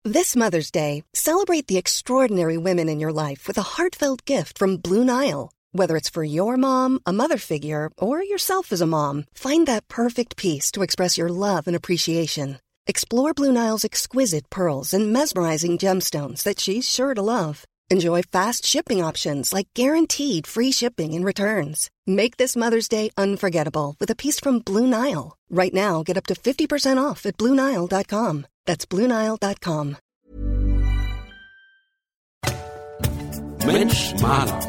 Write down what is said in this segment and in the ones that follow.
This Mother's Day, celebrate the extraordinary women in your life with a heartfelt gift from Blue Nile. Whether it's for your mom, a mother figure, or yourself as a mom, find that perfect piece to express your love and appreciation. Explore Blue Nile's exquisite pearls and mesmerizing gemstones that she's sure to love. Enjoy fast shipping options like guaranteed free shipping and returns. Make this Mother's Day unforgettable with a piece from Blue Nile. Right now, get up to 50% off at BlueNile.com. That's BlueNile.com. Mensch Maler.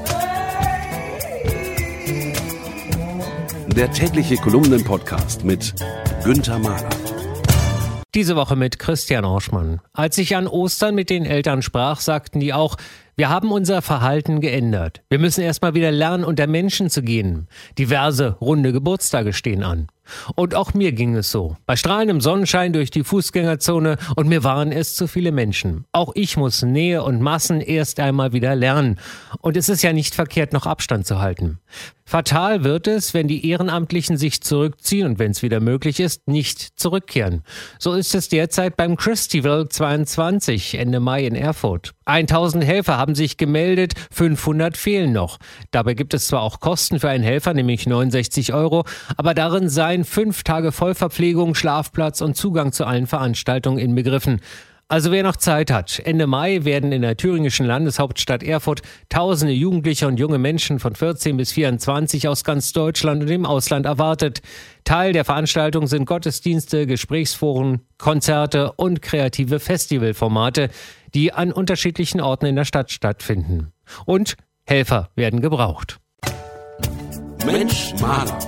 Der tägliche Kolumnen-Podcast mit Günther Mahler. Diese Woche mit Christian Orschmann. Als ich an Ostern mit den Eltern sprach, sagten die auch, wir haben unser Verhalten geändert. Wir müssen erstmal wieder lernen, unter Menschen zu gehen. Diverse runde Geburtstage stehen an. Und auch mir ging es so. Bei strahlendem Sonnenschein durch die Fußgängerzone und mir waren es zu viele Menschen. Auch ich muss Nähe und Massen erst einmal wieder lernen. Und es ist ja nicht verkehrt, noch Abstand zu halten. Fatal wird es, wenn die Ehrenamtlichen sich zurückziehen und wenn es wieder möglich ist, nicht zurückkehren. So ist es derzeit beim Christival 22 Ende Mai in Erfurt. 1000 Helfer haben sich gemeldet, 500 fehlen noch. Dabei gibt es zwar auch Kosten für einen Helfer, nämlich 69 €, aber darin seien 5 Tage Vollverpflegung, Schlafplatz und Zugang zu allen Veranstaltungen inbegriffen. Also wer noch Zeit hat, Ende Mai werden in der thüringischen Landeshauptstadt Erfurt tausende Jugendliche und junge Menschen von 14 bis 24 aus ganz Deutschland und dem Ausland erwartet. Teil der Veranstaltung sind Gottesdienste, Gesprächsforen, Konzerte und kreative Festivalformate, die an unterschiedlichen Orten in der Stadt stattfinden. Und Helfer werden gebraucht. Mensch Maler.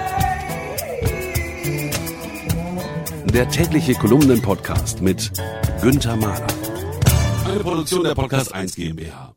Der tägliche Kolumnen-Podcast mit Günther Mahler. Eine Produktion der Podcast 1 GmbH.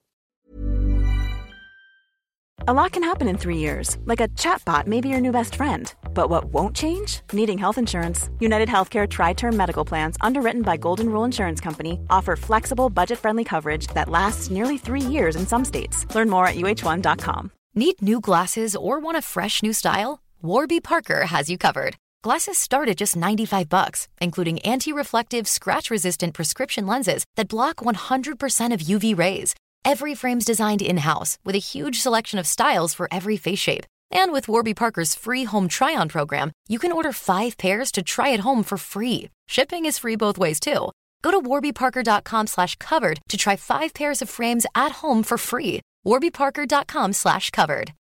A lot can happen in 3 years, like a chatbot may be your new best friend. But what won't change? Needing health insurance. United Healthcare Tri-Term Medical Plans, underwritten by Golden Rule Insurance Company, offer flexible, budget-friendly coverage that lasts nearly 3 years in some states. Learn more at uh1.com. Need new glasses or want a fresh new style? Warby Parker has you covered. Glasses start at just $95, including anti-reflective, scratch-resistant prescription lenses that block 100% of UV rays. Every frame's designed in-house with a huge selection of styles for every face shape. And with Warby Parker's free home try-on program, you can order 5 pairs to try at home for free. Shipping is free both ways, too. Go to warbyparker.com/covered to try 5 pairs of frames at home for free. warbyparker.com/covered.